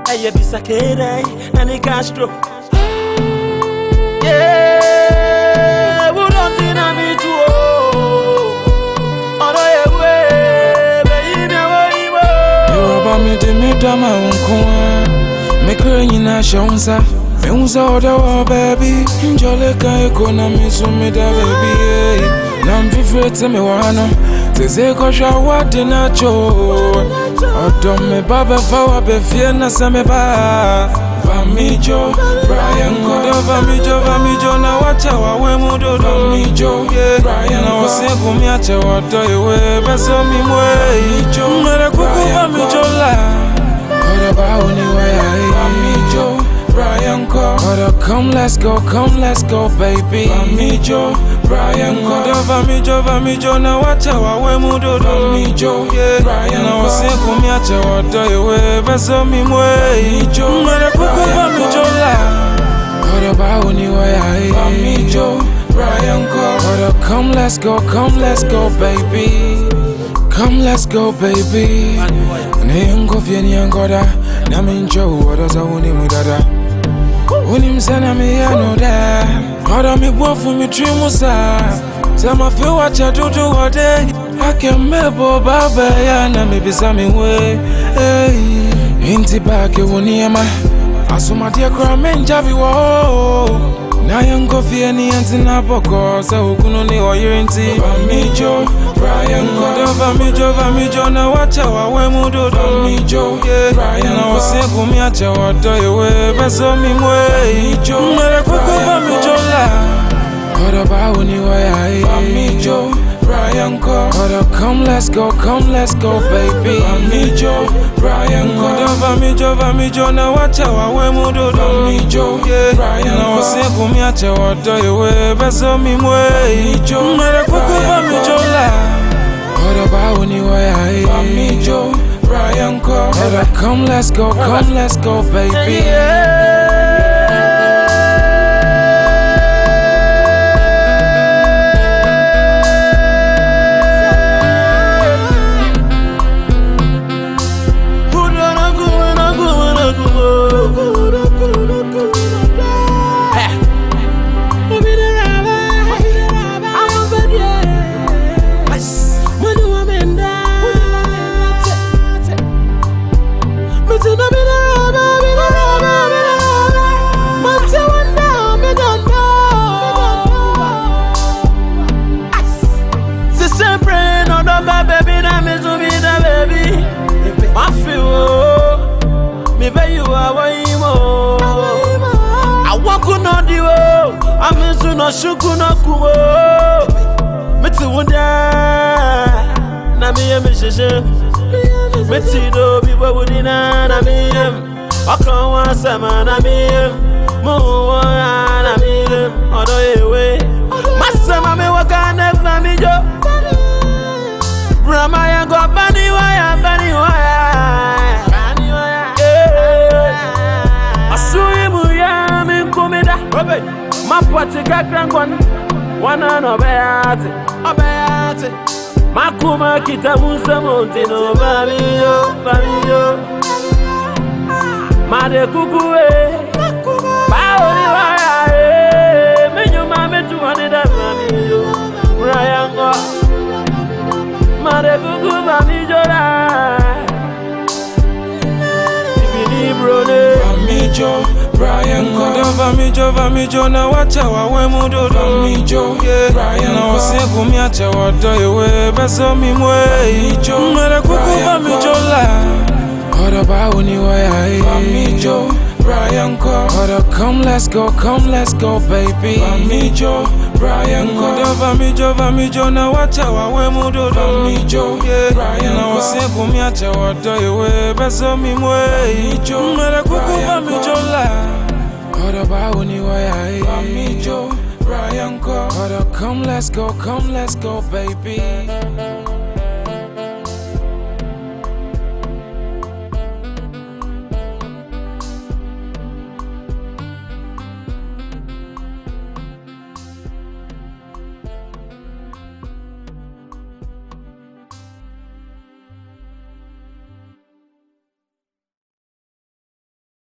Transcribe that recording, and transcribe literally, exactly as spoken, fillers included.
Eye bisakere nani Castro. Yeah, we don't think I'm it too. Oh no, yeah, baby, you about me to me drama unko. Me crying na shonsa. Me unsa oda baby. Njole kan economy so me da baby. Nam fifete me wana. Teze ko shawa dinacho. Odom me baba fawa be fie na se me ba. Vamijo, Brian Kodo, Vamijo, Vamijo, na wacha wa we mudo Vamijo, Brian na wase kumiache wato iwe beso mi mwe Mele kuku Vamijo la Kodo ba uniwe ya Vamijo, Brian Kodo, come let's go, come let's go baby Vamijo, Brian Kodo, Vamijo, Vamijo, na wacha wa we mudo Vamijo, Brian na wase kumiache wato iwe beso mi mwe Mele kuku Vamijo la Kodo ba uniwe ya Vamijo, Brian Kodo, come let's go, come let's go baby Come let's go baby Nengo fieni angoda Na mincho wadoza uni mudada Uni msana mi yanoda Kodo mi bofu mi trimusa Sama fi wacha tutu wade Ake mebo baba ya na mi bisa mi we Inti bake uniema Asuma dia kwa menjavi wo Na yango fieni antina boko Sa ukuno ni oyirinti Vamijo, Brian Kodo Vamijo, Vamijo na wacha wawe mudo Vamijo, Brian na wase kumiacha wato iwe beso mi mwe Mele kuku Vamijo la Kodo ba uniwe ya Vamijo, Brian Kodo, come let's go, come let's go baby Vamijo, Brian Kodo, Vamijo, Vamijo na wacha wawe mudo Vamijo, Brian na wase kumiacha wato iwe beso mi mwe Mele kuku Vamijo la Kodo ba uniwe ya Vamijo, Brian Kodo, come let's go, come let's go baby Shukuna kuwo Meti wunda Na miye mishishe Meti do biwa wudina na miye Wakawa sama na miye Muwa na miye Odo yewe Masama me wakane Vamijo Rama ya go bani waya bani waya Bani waya Asui muya minkumida Mapwati kakrangon Wana no beate Obeate Makuma kitamusa montino Vamijo, Vamijo Made kukuwe Paoli waya Menyo mame tuwanida Vamijo Rayango Made kuku Vamijo la Ibini brone Vamijo Brian Kodo, Vamijo, Vamijo na wacha wawe mudo Vamijo, Brian na wase kumiacha wato iwe beso mi mwe Mele kuku Vamijo la Kodo ba uniwe ya Vamijo, Brian Kodo, come let's go, come let's go baby Vamijo, Brian Kodo, Vamijo, Vamijo na wacha wawe mudo Vamijo, Brian na wase kumiacha wato iwe beso mi mwe Mele kuku Vamijo la Kodo ba uniwe ya Vamijo, Brian Kodo, come let's go, come let's go baby